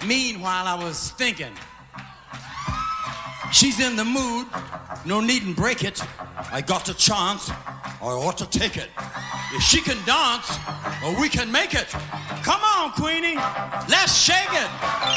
Meanwhile, I was thinking, she's in the mood, no needn't break it. I got the chance, I ought to take it. If she can dance, we can make it. Come on, Queenie, let's shake it.